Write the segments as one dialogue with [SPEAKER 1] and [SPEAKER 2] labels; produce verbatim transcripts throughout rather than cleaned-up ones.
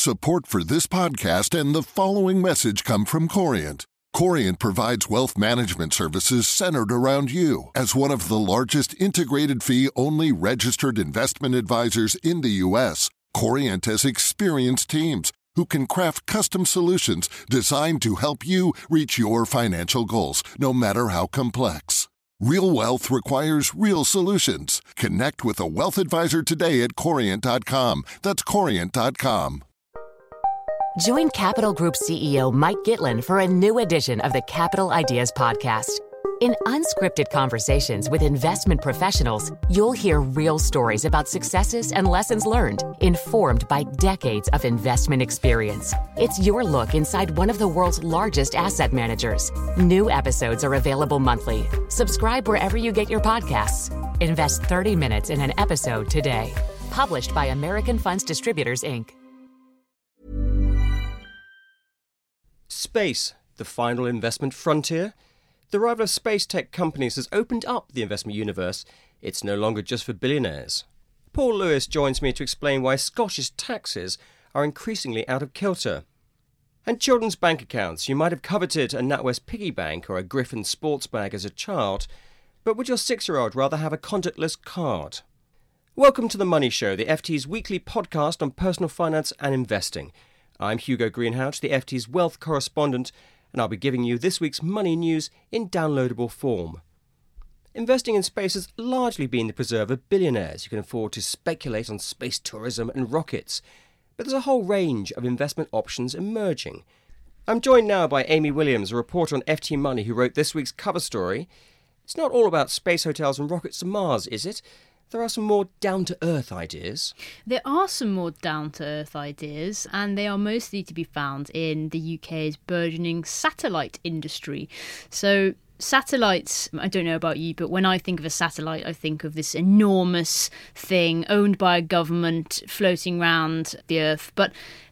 [SPEAKER 1] Support for this podcast and the following message come from Corient. Corient provides wealth management services centered around you. As one of the largest integrated fee-only registered investment advisors in the U S, Corient has experienced teams who can craft custom solutions designed to help you reach your financial goals, no matter how complex. Real wealth requires real solutions. Connect with a wealth advisor today at corient dot com. That's corient dot com.
[SPEAKER 2] Join Capital Group C E O Mike Gitlin for a new edition of the Capital Ideas Podcast. In unscripted conversations with investment professionals, you'll hear real stories about successes and lessons learned, informed by decades of investment experience. It's your look inside one of the world's largest asset managers. New episodes are available monthly. Subscribe wherever you get your podcasts. Invest thirty minutes in an episode today. Published by American Funds Distributors, Incorporated.
[SPEAKER 3] Space, the final investment frontier? The arrival of space tech companies has opened up the investment universe. It's no longer just for billionaires. Paul Lewis joins me to explain why Scottish taxes are increasingly out of kilter. And children's bank accounts. You might have coveted a NatWest piggy bank or a Griffin sports bag as a child, but would your six-year-old rather have a contactless card? Welcome to The Money Show, the F T's weekly podcast on personal finance and investing. I'm Hugo Greenhalgh, the F T's wealth correspondent, and I'll be giving you this week's money news in downloadable form. Investing in space has largely been the preserve of billionaires who can afford to speculate on space tourism and rockets, but there's a whole range of investment options emerging. I'm joined now by Amy Williams, a reporter on F T Money who wrote this week's cover story. It's not all about space hotels and rockets to Mars, is it? There are some more down-to-earth ideas.
[SPEAKER 4] There are some more down-to-earth ideas, and they are mostly to be found in the U K's burgeoning satellite industry. So satellites, I don't know about you, but when I think of a satellite, I think of this enormous thing owned by a government floating around the Earth. But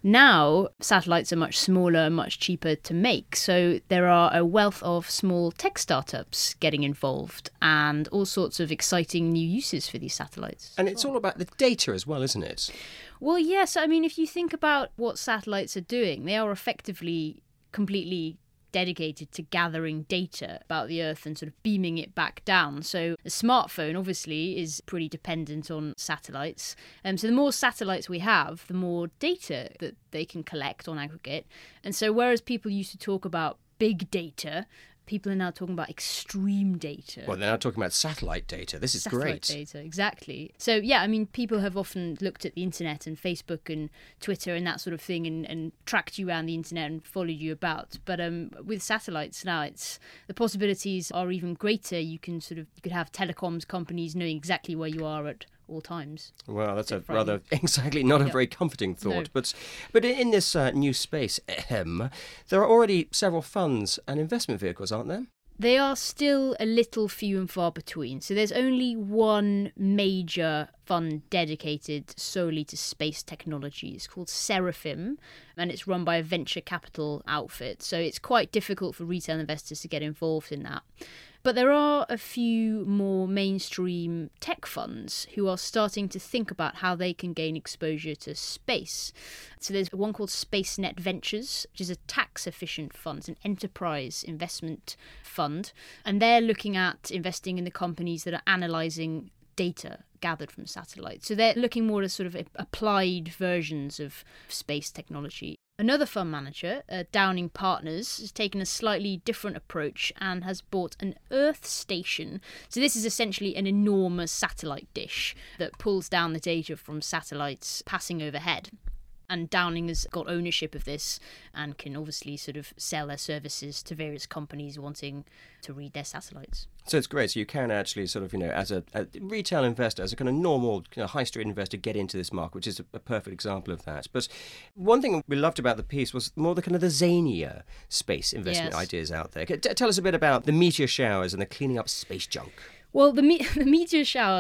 [SPEAKER 4] now satellites are much smaller and much cheaper to make. So there are a wealth of small tech startups getting involved and all sorts of exciting new uses for these satellites.
[SPEAKER 3] And it's all about the data as well, isn't it?
[SPEAKER 4] Well, yes. I mean, if you think about what satellites are doing, they are effectively completely dedicated to gathering data about the Earth and sort of beaming it back down. So a smartphone obviously is pretty dependent on satellites. Um, so the more satellites we have, the more data that they can collect on aggregate. And so whereas people used to talk about big data, people are now talking about extreme data.
[SPEAKER 3] Well, they're now talking about satellite data. This is
[SPEAKER 4] satellite
[SPEAKER 3] great.
[SPEAKER 4] data, exactly. So, yeah, I mean, people have often looked at the internet and Facebook and Twitter and that sort of thing and, and tracked you around the internet and followed you about. But um, with satellites now, it's the possibilities are even greater. You can sort of you could have telecoms companies knowing exactly where you are at all times.
[SPEAKER 3] Well, that's a rather exactly not a
[SPEAKER 4] yep.
[SPEAKER 3] very comforting thought.
[SPEAKER 4] No.
[SPEAKER 3] But but in this uh, new space, ahem, there are already several funds and investment vehicles, aren't there?
[SPEAKER 4] They are still a little few and far between. So there's only one major fund dedicated solely to space technology. It's called Seraphim, and it's run by a venture capital outfit. So it's quite difficult for retail investors to get involved in that. But there are a few more mainstream tech funds who are starting to think about how they can gain exposure to space. So there's one called SpaceNet Ventures, which is a tax-efficient fund. It's an enterprise investment fund. And they're looking at investing in the companies that are analysing data gathered from satellites. So they're looking more at sort of applied versions of space technology. Another fund manager, uh, Downing Partners, has taken a slightly different approach and has bought an Earth station. So this is essentially an enormous satellite dish that pulls down the data from satellites passing overhead. And Downing has got ownership of this and can obviously sort of sell their services to various companies wanting to read their satellites.
[SPEAKER 3] So it's great. So you can actually sort of, you know, as a, a retail investor, as a kind of normal you know, high street investor, get into this market, which is a, a perfect example of that. But one thing we loved about the piece was more the kind of the zanier space investment
[SPEAKER 4] yes.
[SPEAKER 3] ideas out there. T- tell us a bit about the meteor showers and the cleaning up space junk.
[SPEAKER 4] Well, the, me- the meteor showers,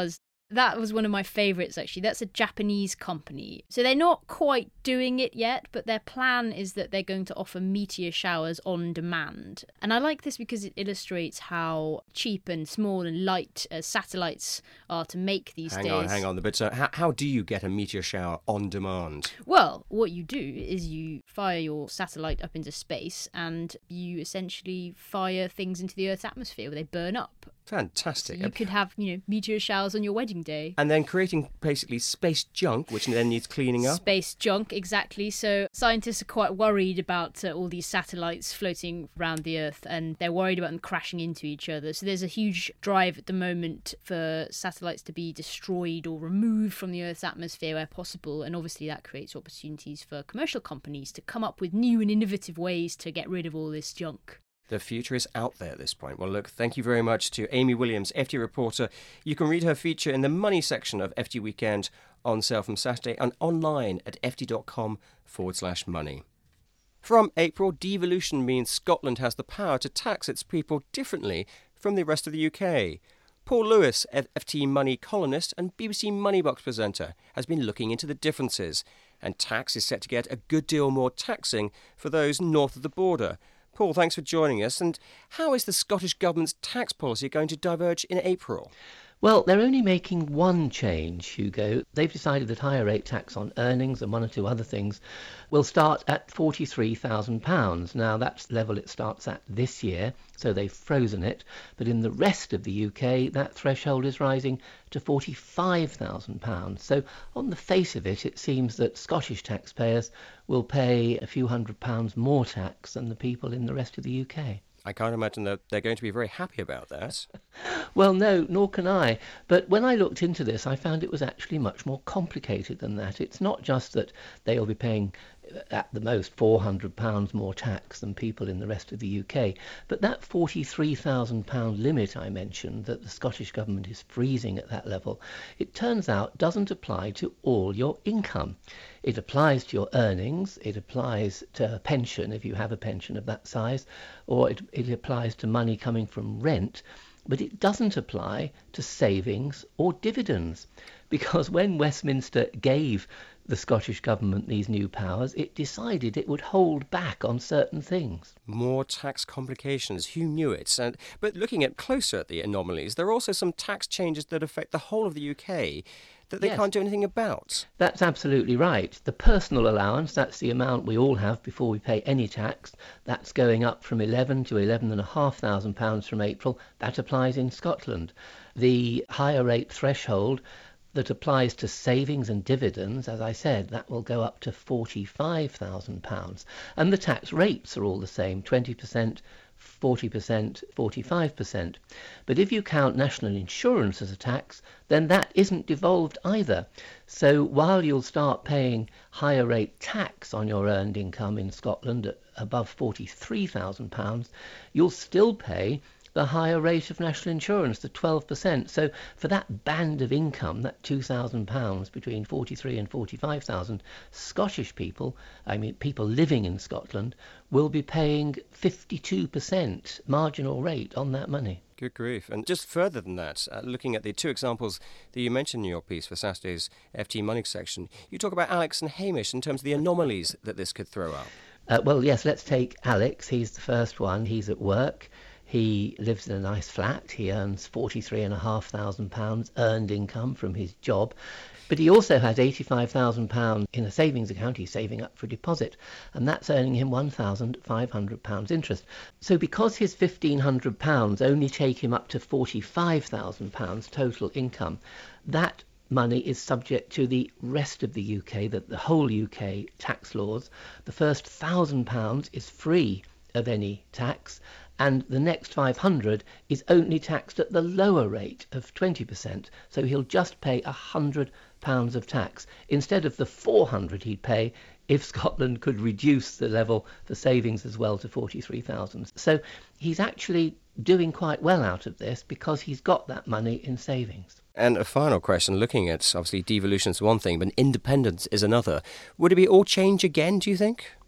[SPEAKER 4] That was one of my favourites, actually. That's a Japanese company. So they're not quite doing it yet, but their plan is that they're going to offer meteor showers on demand. And I like this because it illustrates how cheap and small and light uh, satellites are to make these
[SPEAKER 3] hang
[SPEAKER 4] days.
[SPEAKER 3] Hang on, hang on. But uh, how, how do you get a meteor shower on demand?
[SPEAKER 4] Well, what you do is you fire your satellite up into space and you essentially fire things into the Earth's atmosphere where they burn up.
[SPEAKER 3] Fantastic.
[SPEAKER 4] So you could have, you know, meteor showers on your wedding day.
[SPEAKER 3] And then creating basically space junk, which then needs cleaning up.
[SPEAKER 4] Space junk, exactly. So scientists are quite worried about uh, all these satellites floating around the Earth, and they're worried about them crashing into each other. So there's a huge drive at the moment for satellites to be destroyed or removed from the Earth's atmosphere where possible. And obviously that creates opportunities for commercial companies to come up with new and innovative ways to get rid of all this junk.
[SPEAKER 3] The future is out there at this point. Well, look, thank you very much to Amy Williams, F T reporter. You can read her feature in the money section of F T Weekend on sale from Saturday and online at ft.com forward slash money. From April, devolution means Scotland has the power to tax its people differently from the rest of the U K. Paul Lewis, F T Money columnist and B B C Moneybox presenter, has been looking into the differences, and tax is set to get a good deal more taxing for those north of the border. Paul, thanks for joining us. And how is the Scottish Government's tax policy going to diverge in April?
[SPEAKER 5] Well, they're only making one change, Hugo. They've decided that higher rate tax on earnings and one or two other things will start at forty-three thousand pounds. Now, that's the level it starts at this year, so they've frozen it. But in the rest of the U K, that threshold is rising to forty-five thousand pounds. So on the face of it, it seems that Scottish taxpayers will pay a few hundred pounds more tax than the people in the rest of the U K.
[SPEAKER 3] I can't imagine that they're going to be very happy about that.
[SPEAKER 5] Well, no, nor can I. But when I looked into this, I found it was actually much more complicated than that. It's not just that they'll be paying at the most four hundred pounds more tax than people in the rest of the U K, but that forty-three thousand pound limit I mentioned, that the Scottish Government is freezing at that level, it turns out doesn't apply to all your income. It applies to your earnings, it applies to a pension if you have a pension of that size, or it, it applies to money coming from rent, but it doesn't apply to savings or dividends. Because when Westminster gave the Scottish Government these new powers, it decided it would hold back on certain things.
[SPEAKER 3] More tax complications. Who knew it? And, but looking at closer at the anomalies, there are also some tax changes that affect the whole of the U K that they
[SPEAKER 5] Yes.
[SPEAKER 3] can't do anything about.
[SPEAKER 5] That's absolutely right. The personal allowance, that's the amount we all have before we pay any tax, that's going up from eleven to eleven and a half thousand pounds from April. That applies in Scotland. The higher rate threshold that applies to savings and dividends, as I said, that will go up to forty-five thousand pounds. And the tax rates are all the same, twenty percent, forty percent, forty-five percent. But if you count national insurance as a tax, then that isn't devolved either. So while you'll start paying higher rate tax on your earned income in Scotland at above forty-three thousand pounds, you'll still pay the higher rate of national insurance, the twelve percent. So for that band of income, that two thousand pounds between forty-three and forty-five thousand, Scottish people, I mean people living in Scotland, will be paying fifty-two percent marginal rate on that money.
[SPEAKER 3] Good grief. And just further than that, uh, looking at the two examples that you mentioned in your piece for Saturday's F T Money section, you talk about Alex and Hamish in terms of the anomalies that this could throw up.
[SPEAKER 5] Uh, well, yes, let's take Alex. He's the first one. He's at work. He lives in a nice flat. He earns forty-three and a half thousand pounds earned income from his job. But he also has eighty-five thousand pounds in a savings account. He's saving up for a deposit, and that's earning him one thousand five hundred pounds interest. So because his fifteen hundred pounds only take him up to forty-five thousand pounds total income, that money is subject to the rest of the U K, the, the whole U K tax laws. The first one thousand pounds is free of any tax, and the next five hundred is only taxed at the lower rate of twenty percent. So he'll just pay one hundred pounds of tax instead of the four hundred he'd pay if Scotland could reduce the level for savings as well to forty-three thousand. So he's actually doing quite well out of this because he's got that money in savings.
[SPEAKER 3] And a final question, looking at, obviously, devolution is one thing, but independence is another. Would it be all change again, do you think?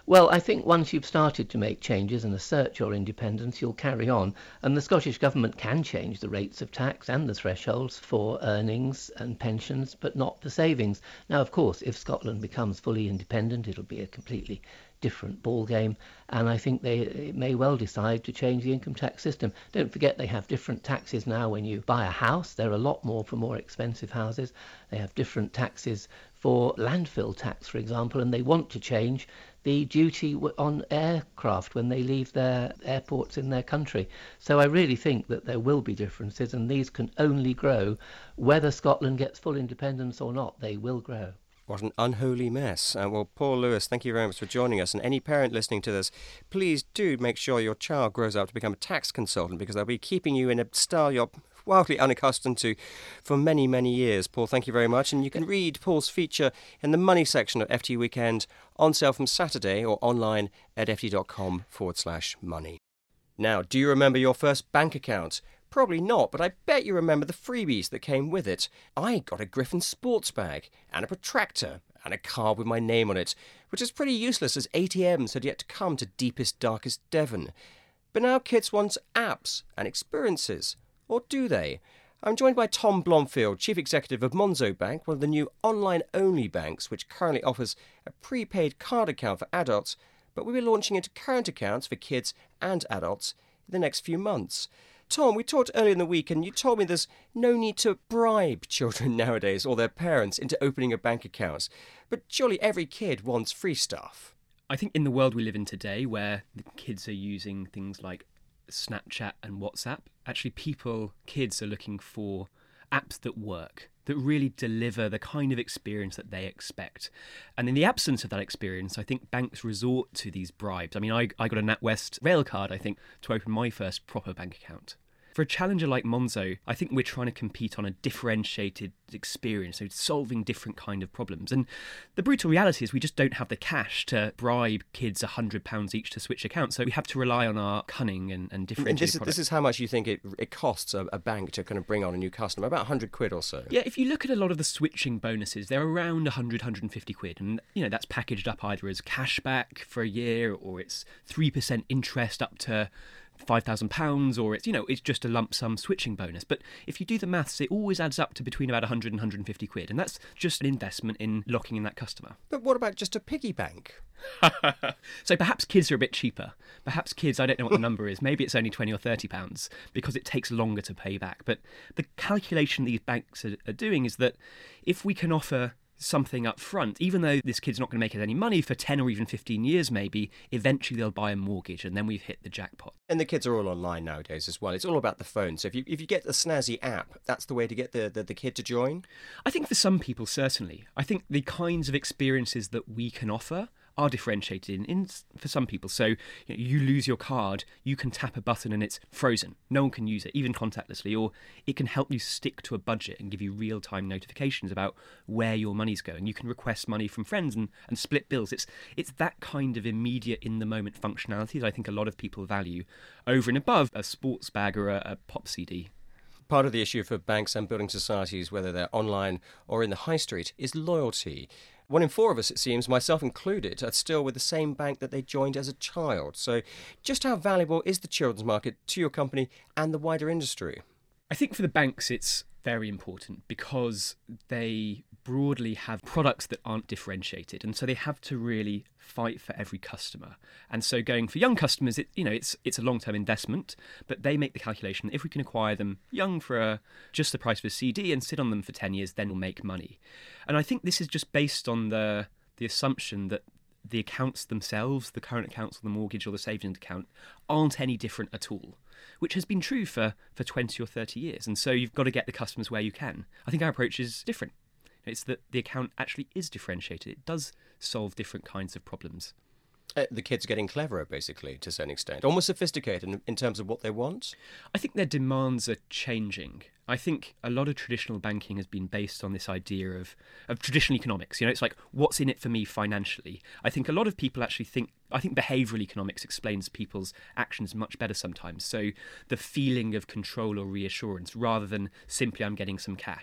[SPEAKER 5] Well, I think once you've started to make changes and assert your independence, you'll carry on. And the Scottish Government can change the rates of tax and the thresholds for earnings and pensions, but not for savings. Now, of course, if Scotland becomes fully independent, it'll be a completely different ballgame, and I think they may well decide to change the income tax system. Don't forget they have different taxes now when you buy a house. There are a lot more for more expensive houses. They have different taxes for landfill tax, for example, and they want to change the duty on aircraft when they leave their airports in their country. So I really think that there will be differences, and these can only grow whether Scotland gets full independence or not. They will grow.
[SPEAKER 3] What an unholy mess. Uh, well, Paul Lewis, thank you very much for joining us. And any parent listening to this, please do make sure your child grows up to become a tax consultant, because they'll be keeping you in a style you're wildly unaccustomed to for many, many years. Paul, thank you very much. And you can read Paul's feature in the money section of F T Weekend, on sale from Saturday, or online at ft.com forward slash money. Now, do you remember your first bank account? Probably not, but I bet you remember the freebies that came with it. I got a Griffin sports bag, and a protractor, and a card with my name on it, which is pretty useless as A T Ms had yet to come to deepest, darkest Devon. But now kids want apps and experiences. Or do they? I'm joined by Tom Blomfield, Chief Executive of Monzo Bank, one of the new online-only banks which currently offers a prepaid card account for adults, but we'll be launching into current accounts for kids and adults in the next few months. Tom, we talked earlier in the week and you told me there's no need to bribe children nowadays or their parents into opening a bank account. But surely every kid wants free stuff.
[SPEAKER 6] I think in the world we live in today, where the kids are using things like Snapchat and WhatsApp, actually people, kids are looking for apps that work, that really deliver the kind of experience that they expect. And in the absence of that experience, I think banks resort to these bribes. I mean, I, I got a NatWest rail card, I think, to open my first proper bank account. For a challenger like Monzo, I think we're trying to compete on a differentiated experience, so solving different kind of problems. And the brutal reality is we just don't have the cash to bribe kids one hundred pounds each to switch accounts, so we have to rely on our cunning and, and differentiated
[SPEAKER 3] this,
[SPEAKER 6] products.
[SPEAKER 3] This is how much you think it, it costs a, a bank to kind of bring on a new customer, about one hundred quid or so.
[SPEAKER 6] Yeah, if you look at a lot of the switching bonuses, they're around one hundred, one hundred fifty quid, and you know that's packaged up either as cashback for a year, or it's three percent interest up to five thousand pounds, or it's, you know, it's just a lump sum switching bonus. But if you do the maths, it always adds up to between about one hundred and one hundred fifty quid, and that's just an investment in locking in that customer.
[SPEAKER 3] But what about just a piggy bank?
[SPEAKER 6] So perhaps kids are a bit cheaper. Perhaps kids, I don't know what the number is, maybe it's only twenty or thirty pounds, because it takes longer to pay back. But the calculation these banks are, are doing is that if we can offer something up front, even though this kid's not going to make us any money for ten or even fifteen years maybe, eventually they'll buy a mortgage, and then we've hit the jackpot.
[SPEAKER 3] And the kids are all online nowadays as well. It's all about the phone. So if you if you get a snazzy app, that's the way to get the, the, the kid to join?
[SPEAKER 6] I think for some people, certainly. I think the kinds of experiences that we can offer are differentiated in, in for some people. So you know, you lose your card, you can tap a button and it's frozen. No one can use it, even contactlessly, or it can help you stick to a budget and give you real-time notifications about where your money's going. You can request money from friends and, and split bills. It's it's that kind of immediate, in-the-moment functionality that I think a lot of people value over and above a sports bag or a, a pop C D.
[SPEAKER 3] Part of the issue for banks and building societies, whether they're online or in the high street, is loyalty. One in four of us, it seems, myself included, are still with the same bank that they joined as a child. So just how valuable is the children's market to your company and the wider industry?
[SPEAKER 6] I think for the banks it's very important because they broadly have products that aren't differentiated, and so they have to really fight for every customer. And so going for young customers, it, you know, it's it's a long-term investment, but they make the calculation that if we can acquire them young for a, just the price of a C D and sit on them for ten years, then we'll make money. And I think this is just based on the the assumption that the accounts themselves, the current accounts or the mortgage or the savings account, aren't any different at all, which has been true for, for twenty or thirty years. And so you've got to get the customers where you can. I think our approach is different. It's that the account actually is differentiated. It does solve different kinds of problems.
[SPEAKER 3] Uh, the kids are getting cleverer, basically, to a certain extent. Almost sophisticated in, in terms of what they want.
[SPEAKER 6] I think their demands are changing. I think a lot of traditional banking has been based on this idea of, of traditional economics. You know, it's like, what's in it for me financially? I think a lot of people actually think, I think behavioural economics explains people's actions much better sometimes. So the feeling of control or reassurance rather than simply I'm getting some cash.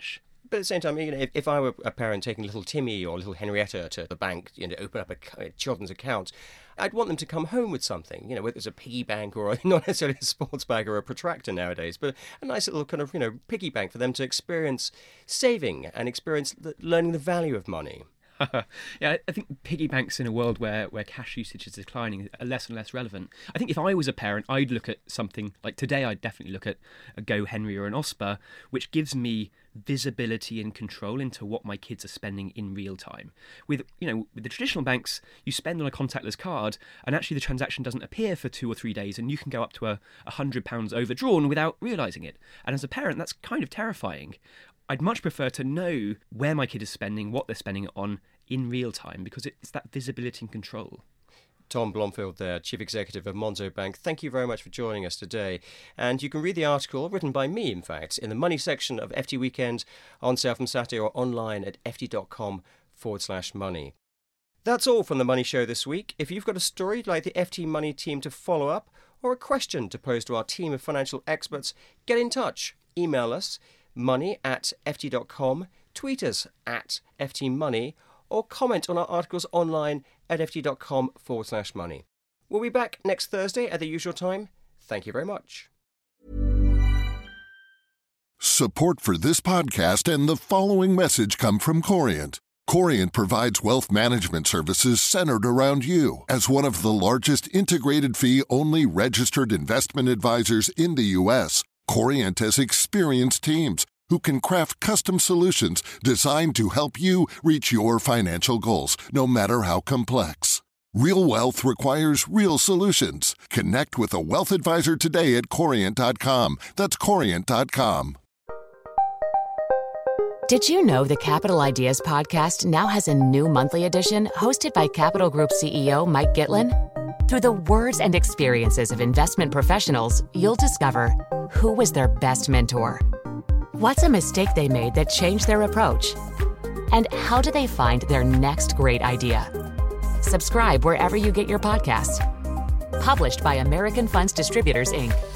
[SPEAKER 3] But at the same time, you know, if, if I were a parent taking little Timmy or little Henrietta to the bank, you know, to open up a, a children's account, I'd want them to come home with something, you know, whether it's a piggy bank or a, not necessarily a sports bag or a protractor nowadays, but a nice little kind of, you know, piggy bank for them to experience saving and experience the, learning the value of money.
[SPEAKER 6] Yeah, I think piggy banks in a world where, where cash usage is declining are less and less relevant. I think if I was a parent, I'd look at something like today, I'd definitely look at a GoHenry or an Osper, which gives me visibility and control into what my kids are spending in real time. With, you know, with the traditional banks, you spend on a contactless card and actually the transaction doesn't appear for two or three days and you can go up to a, a hundred pounds overdrawn without realising it. And as a parent, that's kind of terrifying. I'd much prefer to know where my kid is spending, what they're spending it on in real time, because it's that visibility and control.
[SPEAKER 3] Tom Blomfield there, Chief Executive of Monzo Bank. Thank you very much for joining us today. And you can read the article, written by me, in fact, in the money section of F T Weekend, on sale from Saturday or online at ft.com forward slash money. That's all from The Money Show this week. If you've got a story you'd like the F T Money team to follow up or a question to pose to our team of financial experts, get in touch. Email us, money at ft dot com, tweet us at ftmoney, or comment on our articles online at ft.com forward slash money. We'll be back next Thursday at the usual time. Thank you very much.
[SPEAKER 1] Support for this podcast and the following message come from Corient. Corient provides wealth management services centered around you. As one of the largest integrated fee-only registered investment advisors in the U S, Corient has experienced teams who can craft custom solutions designed to help you reach your financial goals, no matter how complex. Real wealth requires real solutions. Connect with a wealth advisor today at corient dot com. That's corient dot com.
[SPEAKER 2] Did you know the Capital Ideas podcast now has a new monthly edition hosted by Capital Group C E O Mike Gitlin? Through the words and experiences of investment professionals, you'll discover who was their best mentor, what's a mistake they made that changed their approach, and how do they find their next great idea. Subscribe wherever you get your podcasts. Published by American Funds Distributors, Incorporated.